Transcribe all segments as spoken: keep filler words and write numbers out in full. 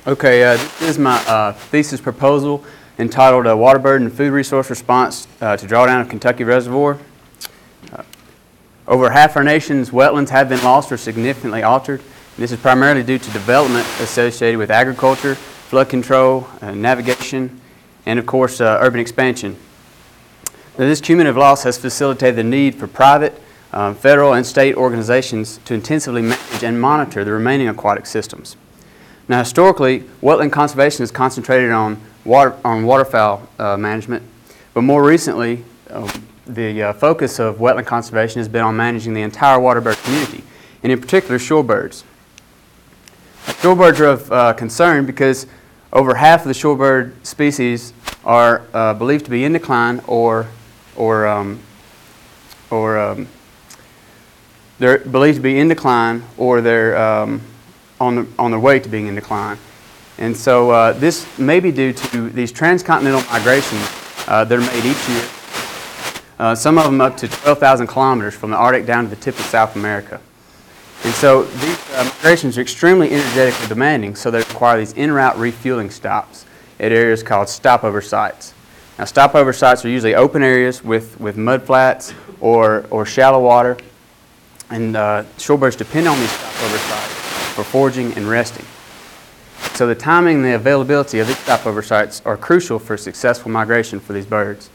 Okay, uh, this is my uh, thesis proposal entitled uh, Water Burden and Food Resource Response uh, to Drawdown of Kentucky Reservoir. Uh, over half our nation's wetlands have been lost or significantly altered. This is primarily due to development associated with agriculture, flood control, uh, navigation, and of course uh, urban expansion. Now, this cumulative loss has facilitated the need for private, um, federal, and state organizations to intensively manage and monitor the remaining aquatic systems. Now, historically, wetland conservation is concentrated on water, on waterfowl uh, management, but more recently, uh, the uh, focus of wetland conservation has been on managing the entire waterbird community, and in particular, shorebirds. Shorebirds are of uh, concern because over half of the shorebird species are uh, believed to be in decline, or, or, um, or um, they're believed to be in decline, or they're um, on, the, on their way to being in decline. And so uh, this may be due to these transcontinental migrations uh, that are made each year, uh, some of them up to twelve thousand kilometers from the Arctic down to the tip of South America. And so these uh, migrations are extremely energetically demanding, so they require these en-route refueling stops at areas called stopover sites. Now, stopover sites are usually open areas with, with mud flats or, or shallow water, and uh, shorebirds depend on these stopover sites for foraging and resting. So the timing and the availability of these stopover sites are crucial for successful migration for these birds.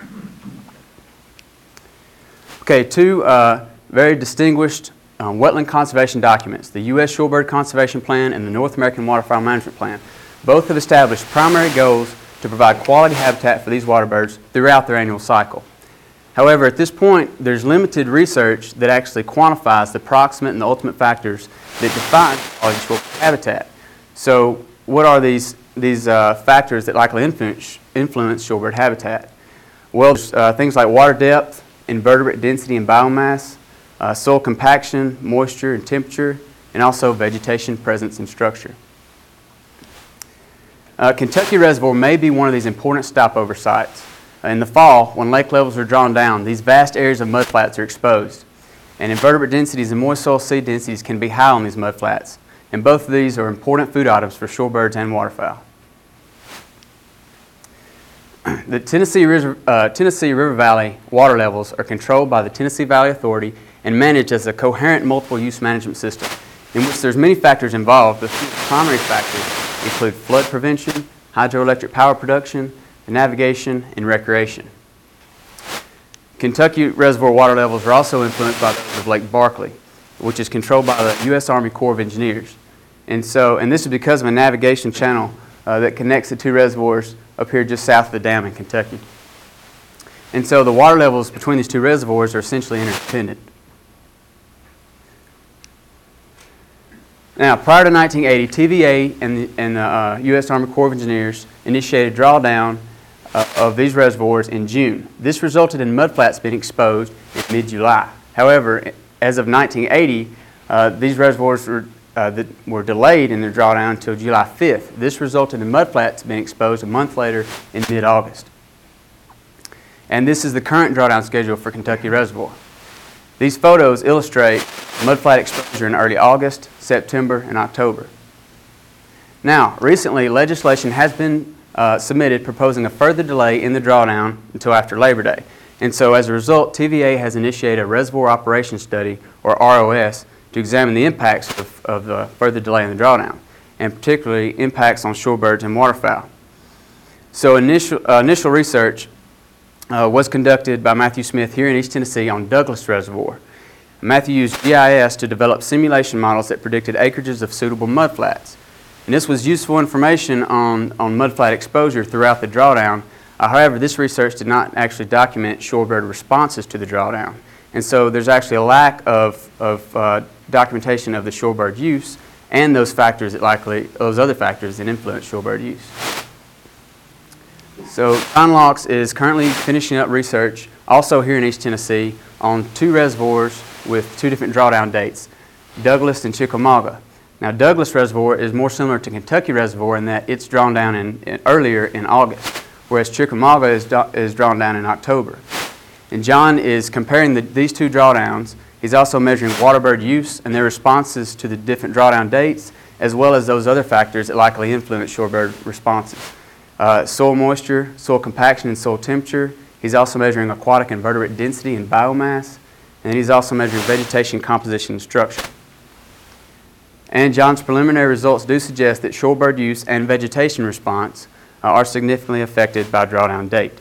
Okay, two uh, very distinguished um, wetland conservation documents, the U S Shorebird Conservation Plan and the North American Waterfowl Management Plan. Both have established primary goals to provide quality habitat for these waterbirds throughout their annual cycle. However, at this point, there's limited research that actually quantifies the proximate and the ultimate factors that define quality shorebird habitat. So what are these, these uh, factors that likely influence, influence shorebird habitat? Well, uh, things like water depth, invertebrate density and biomass, uh, soil compaction, moisture and temperature, and also vegetation presence and structure. Uh, Kentucky Reservoir may be one of these important stopover sites. In the fall, when lake levels are drawn down, these vast areas of mudflats are exposed, and invertebrate densities and moist soil seed densities can be high on these mudflats, and both of these are important food items for shorebirds and waterfowl. The Tennessee River, uh, Tennessee River Valley water levels are controlled by the Tennessee Valley Authority and managed as a coherent multiple-use management system in which there's many factors involved, but the primary factors include flood prevention, hydroelectric power production, navigation, and recreation. Kentucky Reservoir water levels are also influenced by those of Lake Barkley, which is controlled by the U S Army Corps of Engineers. And so, and this is because of a navigation channel uh, that connects the two reservoirs up here just south of the dam in Kentucky. And so the water levels between these two reservoirs are essentially interdependent. Now, prior to nineteen eighty, T V A and the, and the uh, U S Army Corps of Engineers initiated drawdown uh, of these reservoirs in June. This resulted in mudflats being exposed in mid-July. However, as of nineteen eighty, uh, these reservoirs were, uh, that were delayed in their drawdown until July fifth. This resulted in mudflats being exposed a month later in mid-August. And this is the current drawdown schedule for Kentucky Reservoir. These photos illustrate mudflat exposure in early August, September, and October. Now, recently, legislation has been uh, submitted proposing a further delay in the drawdown until after Labor Day. And so, as a result, T V A has initiated a Reservoir Operations Study, or R O S, to examine the impacts of, of the further delay in the drawdown, and particularly impacts on shorebirds and waterfowl. So, initial, uh, initial research uh, was conducted by Matthew Smith here in East Tennessee on Douglas Reservoir. Matthew used G I S to develop simulation models that predicted acreages of suitable mudflats. And this was useful information on, on mudflat exposure throughout the drawdown. Uh, however, this research did not actually document shorebird responses to the drawdown. And so there's actually a lack of, of uh, documentation of the shorebird use and those factors that likely, those other factors that influence shorebird use. So John Laux is currently finishing up research, also here in East Tennessee, on two reservoirs with two different drawdown dates, Douglas and Chickamauga. Now, Douglas Reservoir is more similar to Kentucky Reservoir in that it's drawn down in, in earlier in August, whereas Chickamauga is, is drawn down in October. And John is comparing the, these two drawdowns. He's also measuring waterbird use and their responses to the different drawdown dates, as well as those other factors that likely influence shorebird responses. Uh, soil moisture, soil compaction, and soil temperature. He's also measuring aquatic invertebrate density and biomass, and he's also measuring vegetation composition and structure. And John's preliminary results do suggest that shorebird use and vegetation response uh, are significantly affected by drawdown date.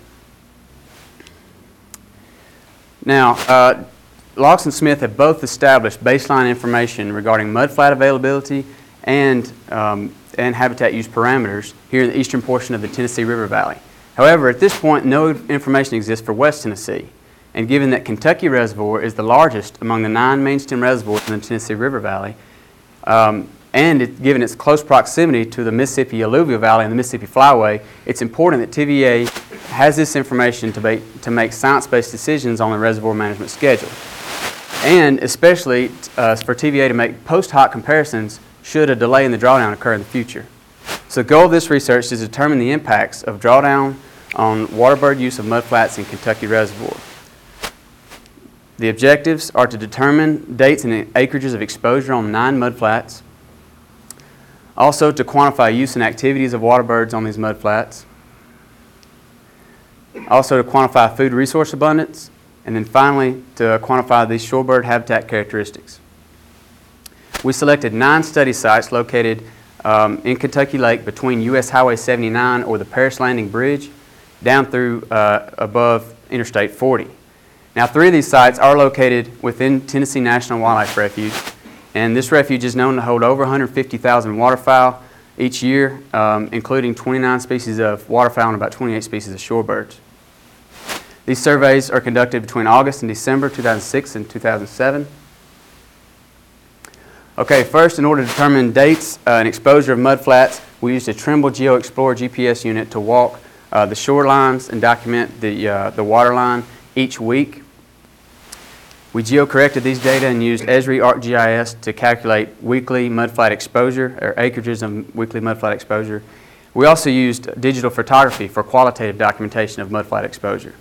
Now, uh, Laux and Smith have both established baseline information regarding mudflat availability and, um, and habitat use parameters here in the eastern portion of the Tennessee River Valley. However, at this point, no information exists for West Tennessee. And given that Kentucky Reservoir is the largest among the nine main stem reservoirs in the Tennessee River Valley, um, and it, given its close proximity to the Mississippi Alluvial Valley and the Mississippi Flyway, it's important that T V A has this information to, be, to make science-based decisions on the reservoir management schedule. And especially uh, for T V A to make post hoc comparisons should a delay in the drawdown occur in the future. So the goal of this research is to determine the impacts of drawdown on waterbird use of mudflats in Kentucky Reservoir. The objectives are to determine dates and acreages of exposure on nine mudflats, also to quantify use and activities of waterbirds on these mudflats, also to quantify food resource abundance, and then finally to quantify these shorebird habitat characteristics. We selected nine study sites located um, in Kentucky Lake between U S Highway seventy-nine or the Paris Landing Bridge down through uh, above Interstate forty. Now, three of these sites are located within Tennessee National Wildlife Refuge, and this refuge is known to hold over one hundred fifty thousand waterfowl each year, um, including twenty-nine species of waterfowl and about twenty-eight species of shorebirds. These surveys are conducted between August and December two thousand six and two thousand seven. Okay, first, in order to determine dates uh, and exposure of mudflats, we used a Trimble GeoExplorer G P S unit to walk uh, the shorelines and document the, uh, the waterline each week. We geo-corrected these data and used Esri ArcGIS to calculate weekly mudflat exposure, or acreages of weekly mudflat exposure. We also used digital photography for qualitative documentation of mudflat exposure.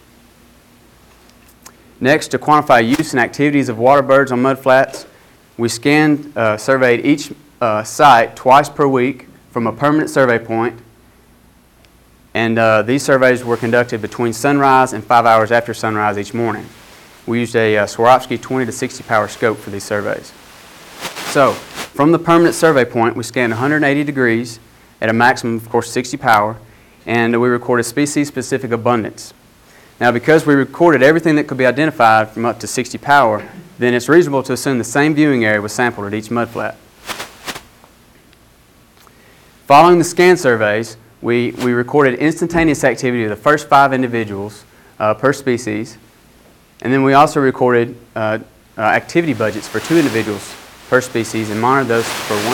Next, to quantify use and activities of waterbirds on mudflats, we scanned, uh, surveyed each uh, site twice per week from a permanent survey point, and uh, these surveys were conducted between sunrise and five hours after sunrise each morning. We used a uh, Swarovski twenty to sixty power scope for these surveys. So, from the permanent survey point, we scanned one hundred eighty degrees at a maximum, of course, sixty power, and we recorded species-specific abundance. Now, because we recorded everything that could be identified from up to sixty power, then it's reasonable to assume the same viewing area was sampled at each mudflat. Following the scan surveys, we, we recorded instantaneous activity of the first five individuals uh, per species, and then we also recorded uh, uh, activity budgets for two individuals per species and monitored those for one.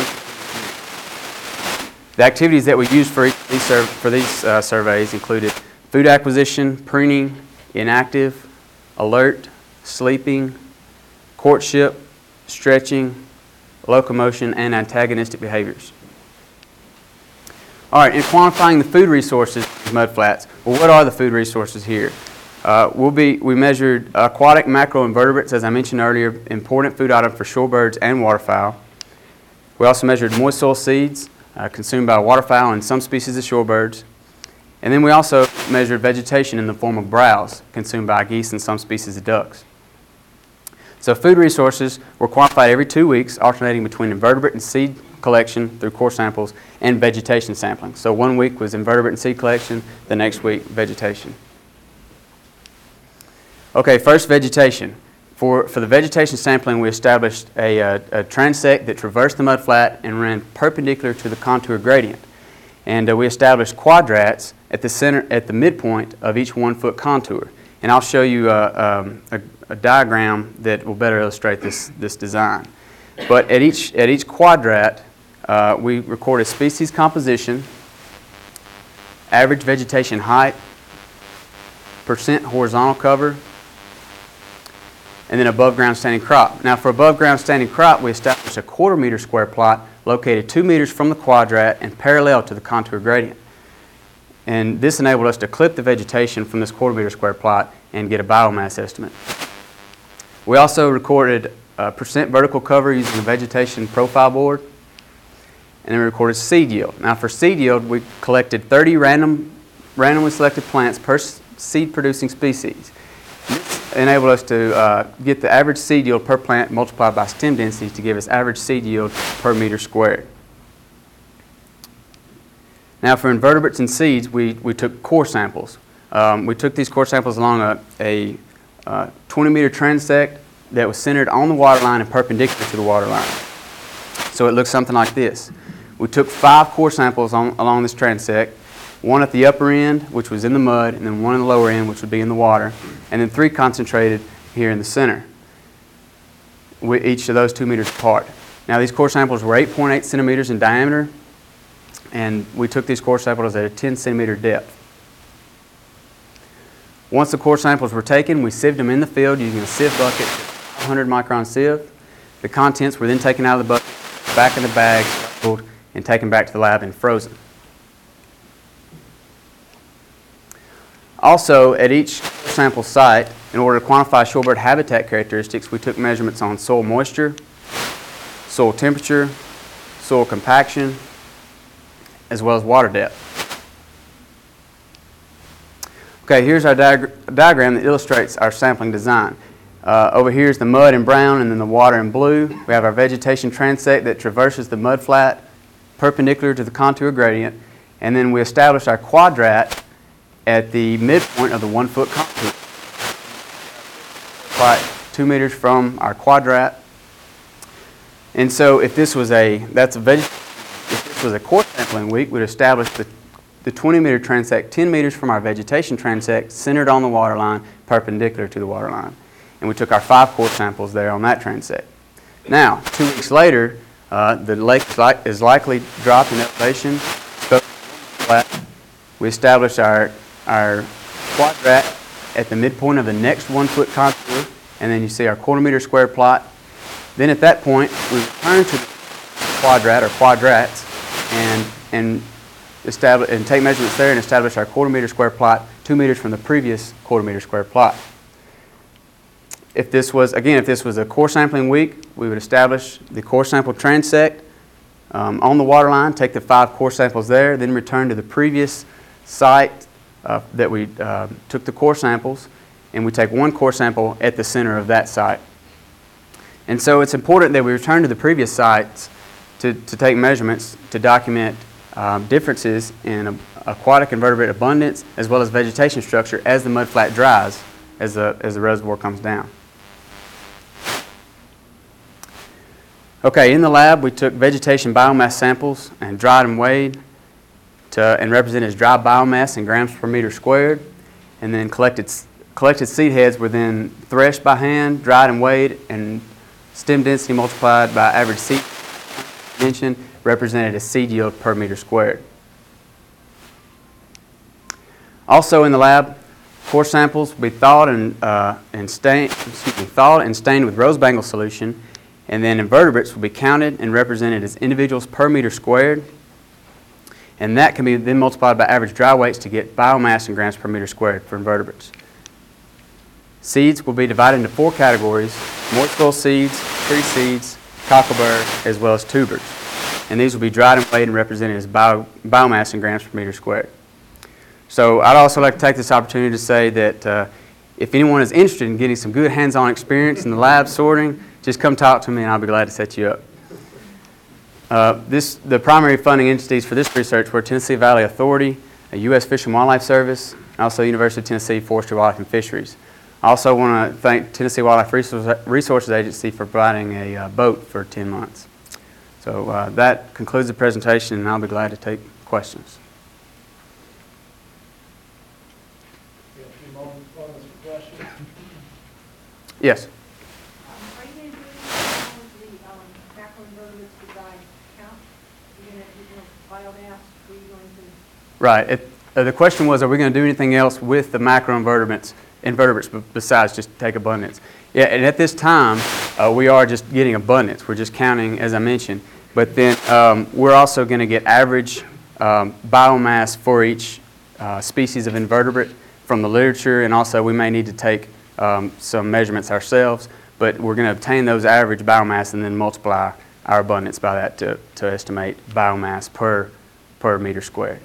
The activities that we used for each, these, sur for these uh, surveys included food acquisition, preening, inactive, alert, sleeping, courtship, stretching, locomotion, and antagonistic behaviors. All right, in quantifying the food resources of mudflats, well, what are the food resources here? Uh, we'll be, we measured aquatic macroinvertebrates, as I mentioned earlier, important food item for shorebirds and waterfowl. We also measured moist soil seeds uh, consumed by waterfowl and some species of shorebirds. And then we also measured vegetation in the form of browse consumed by geese and some species of ducks. So food resources were quantified every two weeks, alternating between invertebrate and seed collection through core samples and vegetation sampling. So one week was invertebrate and seed collection, the next week vegetation. Okay, first vegetation. For, for the vegetation sampling, we established a, a, a transect that traversed the mudflat and ran perpendicular to the contour gradient. And uh, we established quadrats at the center, at the midpoint of each one foot contour. And I'll show you uh, um, a, a diagram that will better illustrate this, this design. But at each, at each quadrat, uh, we recorded species composition, average vegetation height, percent horizontal cover, and then above ground standing crop. Now, for above ground standing crop, we established a quarter meter square plot located two meters from the quadrat and parallel to the contour gradient. And this enabled us to clip the vegetation from this quarter meter square plot and get a biomass estimate. We also recorded uh, percent vertical cover using the vegetation profile board. and then we recorded seed yield. Now for seed yield, we collected thirty random, randomly selected plants per seed producing species. This enabled us to uh, get the average seed yield per plant multiplied by stem density to give us average seed yield per meter squared. Now for invertebrates and seeds, we, we took core samples. Um, we took these core samples along a, a uh, twenty meter transect that was centered on the water line and perpendicular to the water line. So it looks something like this. We took five core samples on, along this transect, one at the upper end, which was in the mud, and then one in the lower end, which would be in the water, and then three concentrated here in the center, with each of those two meters apart. Now these core samples were eight point eight centimeters in diameter, and we took these core samples at a ten centimeter depth. Once the core samples were taken, we sieved them in the field using a sieve bucket, five hundred micron sieve. The contents were then taken out of the bucket, back in the bag, labeled, and taken back to the lab and frozen. Also, at each sample site, in order to quantify shorebird habitat characteristics, we took measurements on soil moisture, soil temperature, soil compaction, as well as water depth. Okay, here's our diag diagram that illustrates our sampling design. Uh, over here is the mud in brown and then the water in blue. We have our vegetation transect that traverses the mud flat perpendicular to the contour gradient, and then we establish our quadrat at the midpoint of the one foot contour. Right, two meters from our quadrat. And so if this was a, that's a veg, if this was a core sampling week, we'd establish the, the twenty meter transect ten meters from our vegetation transect centered on the water line, perpendicular to the water line. And we took our five core samples there on that transect. Now, two weeks later, uh, the lake is, li is likely dropped in elevation. We established our, our quadrat at the midpoint of the next one foot contour, and then you see our quarter meter square plot. Then at that point, we return to the quadrat or quadrats and, and, establish, and take measurements there and establish our quarter meter square plot two meters from the previous quarter meter square plot. If this was, again, if this was a core sampling week, we would establish the core sample transect um, on the water line, take the five core samples there, then return to the previous site uh, that we uh, took the core samples, and we take one core sample at the center of that site. And so it's important that we return to the previous sites to, to take measurements to document um, differences in a, aquatic invertebrate abundance as well as vegetation structure as the mudflat dries, as the, as the reservoir comes down. Okay, in the lab we took vegetation biomass samples and dried and weighed to, and represented as dry biomass in grams per meter squared, and then collected, collected seed heads were then threshed by hand, dried and weighed, and stem density multiplied by average seed dimension represented as seed yield per meter squared. Also in the lab, core samples will be thawed and, uh, and stained, excuse me, thawed and stained with rose bangle solution, and then invertebrates will be counted and represented as individuals per meter squared, and that can be then multiplied by average dry weights to get biomass in grams per meter squared for invertebrates. Seeds will be divided into four categories: moist soil seeds, tree seeds, cocklebur, as well as tubers. And these will be dried and weighed and represented as bio, biomass in grams per meter squared. So I'd also like to take this opportunity to say that uh, if anyone is interested in getting some good hands-on experience in the lab sorting, just come talk to me and I'll be glad to set you up. Uh, this, the primary funding entities for this research were Tennessee Valley Authority, a U S Fish and Wildlife Service, and also University of Tennessee Forestry, Wildlife, and Fisheries. I also want to thank Tennessee Wildlife Resources Agency for providing a uh, boat for ten months. So uh, that concludes the presentation, and I'll be glad to take questions. We have a few moments for questions. Yes? Um, are you going to do anything the um, macroinvertebrates design count? Are you going to do biomass? Are you going to? Right. It, uh, the question was, are we going to do anything else with the macroinvertebrates invertebrates besides just take abundance? Yeah, and at this time, uh, we are just getting abundance. We're just counting, as I mentioned. But then um, we're also going to get average um, biomass for each uh, species of invertebrate from the literature, and also we may need to take um, some measurements ourselves, but we're going to obtain those average biomass and then multiply our abundance by that to, to estimate biomass per, per meter squared.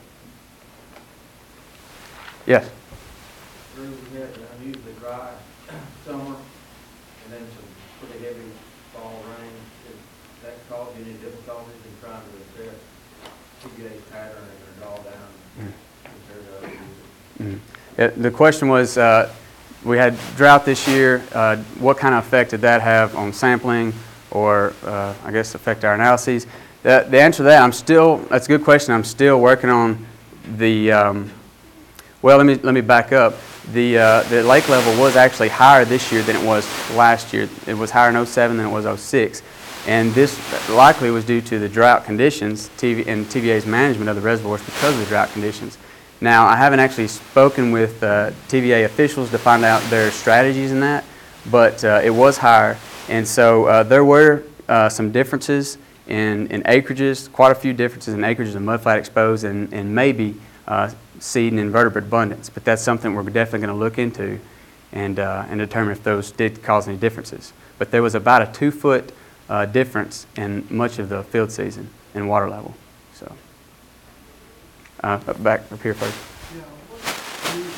Yes? Drew, we had an unusually dry summer and then some pretty heavy fall rain. Did that cause you any difficulties in trying to assess T V A's pattern and their drawdown compared to other users? Mm. Yeah, the question was, uh, we had drought this year. Uh, what kind of effect did that have on sampling, or uh, I guess affect our analyses? The, the answer to that, I'm still, that's a good question. I'm still working on the, um, well, let me, let me back up. The, uh, the lake level was actually higher this year than it was last year. It was higher in oh seven than it was oh six. And this likely was due to the drought conditions T V, and T V A's management of the reservoirs because of the drought conditions. Now, I haven't actually spoken with uh, T V A officials to find out their strategies in that, but uh, it was higher. And so uh, there were uh, some differences in, in acreages, quite a few differences in acreages of mudflat exposed, and, and maybe uh, seed and invertebrate abundance. But that's something we're definitely going to look into and, uh, and determine if those did cause any differences. But there was about a two-foot uh, difference in much of the field season in water level. So. Uh, back up here first. Yeah, what do you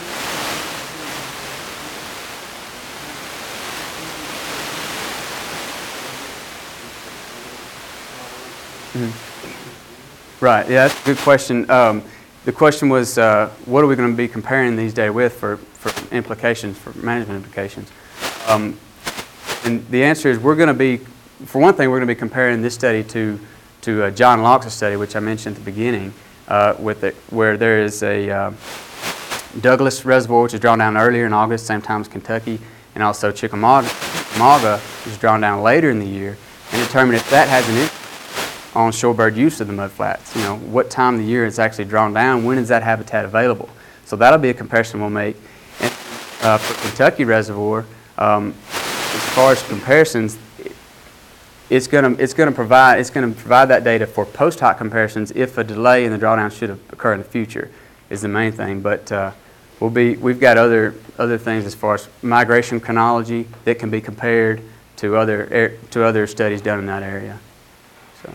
Mm-hmm. Right, yeah, that's a good question. Um, the question was, uh, what are we going to be comparing these data with for, for implications, for management implications? Um, and the answer is we're going to be, for one thing, we're going to be comparing this study to, to uh, John Locke's study, which I mentioned at the beginning, uh, with it, where there is a uh, Douglas Reservoir, which was drawn down earlier in August, same time as Kentucky, and also Chickamauga, which was drawn down later in the year, and determine if that has an impact on shorebird use of the mudflats. You know, what time of the year it's actually drawn down, when is that habitat available? So that'll be a comparison we'll make. And uh, for Kentucky Reservoir, um, as far as comparisons, it's going to it's going to provide it's going to provide that data for post hoc comparisons if a delay in the drawdown should occur in the future, is the main thing. But uh, we'll be we've got other other things as far as migration chronology that can be compared to other to other studies done in that area. So.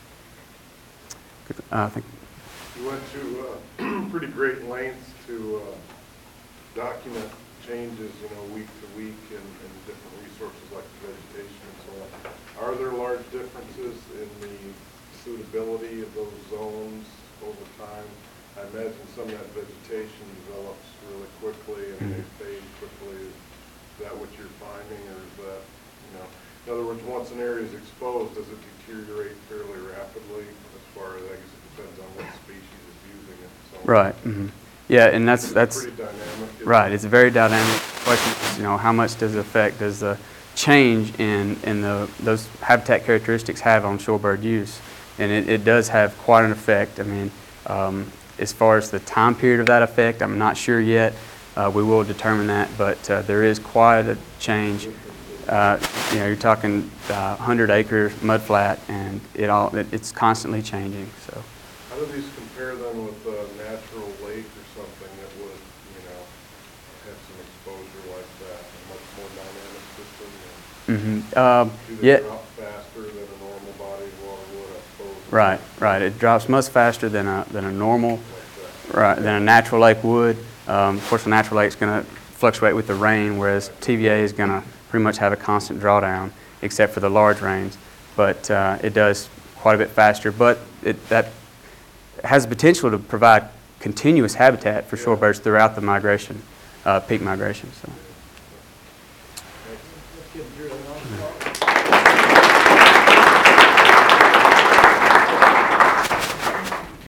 Uh, I think. You went to uh, pretty great lengths to uh, document changes, you know, week to week and, and different resources like the vegetation and so on. Are there large differences in the suitability of those zones over time? I imagine some of that vegetation develops really quickly and mm-hmm. they fade quickly. Is that what you're finding, or is that, you know, in other words, once an area is exposed, does it deteriorate fairly rapidly? As far as, I guess it depends on what species is using it. So right. Mm-hmm. Yeah, and that's that's pretty dynamic. Right. It's a very dynamic question. You know, how much does it affect? Does the change in in the those habitat characteristics have on shorebird use? And it, it does have quite an effect. I mean, um, as far as the time period of that effect, I'm not sure yet. Uh, we will determine that, but uh, there is quite a change. Uh, you know, you're talking uh, hundred acre mudflat, and it all it, it's constantly changing. So, how do these compare then with a natural lake or something that would, you know, have some exposure like that, a much more dynamic system? mm-hmm. um, do they yeah. drop faster than a normal body of water would, I suppose? Right, right. It drops much faster than a than a normal, Like right, than a natural lake would. Um, of course, a natural lake is going to fluctuate with the rain, whereas T V A is going to pretty much have a constant drawdown, except for the large rains. But uh, it does quite a bit faster. But it, that has the potential to provide continuous habitat for shorebirds throughout the migration, uh, peak migration. So. Let's give Drew a round of applause.